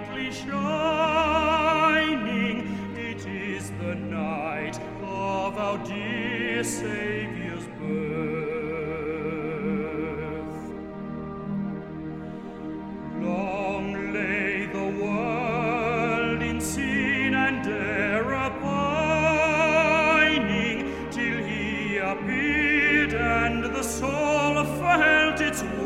brightly shining. It is the night of our dear Saviour's birth. Long lay the world in sin and error pining, till he appeared and the soul felt its worth.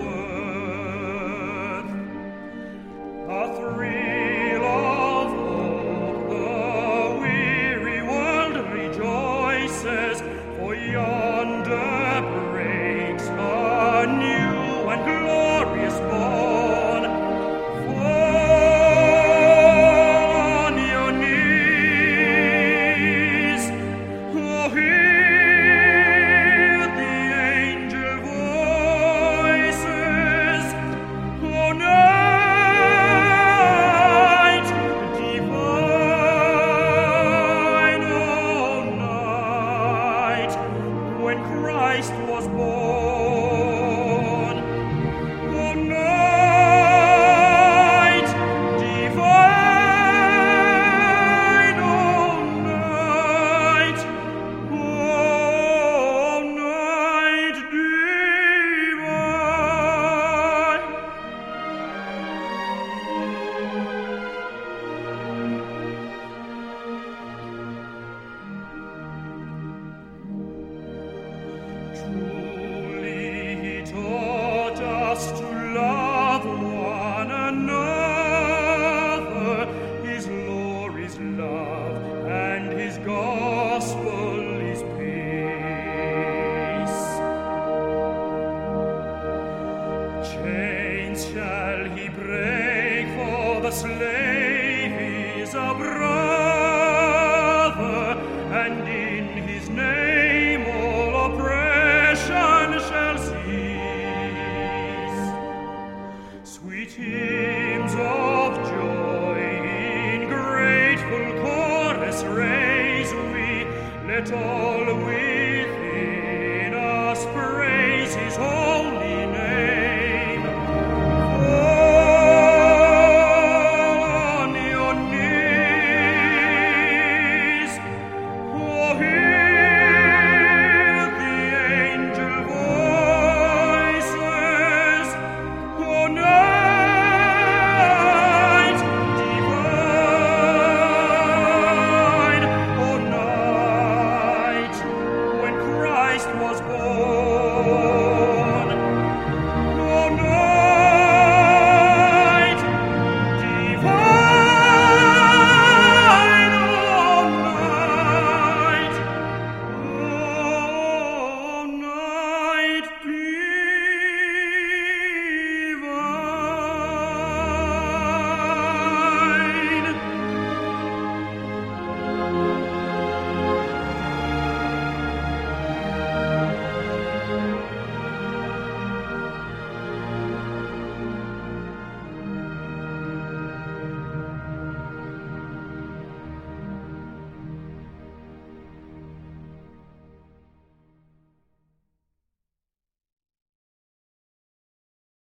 A thrill of hope, the weary world rejoices, for yonder breaks a new and glorious morn. Fall on your knees, oh, hear the angel voices, oh, night divine, oh, night when Christ was born. Oh, night divine, oh, night, oh, night divine. Truly he taught us to love one another. His law is love, and his gospel is peace. Chains shall he break, for the slave is a brother, and in his name all oppression shall cease. Sweet hymns of joy in grateful chorus raise we, let all we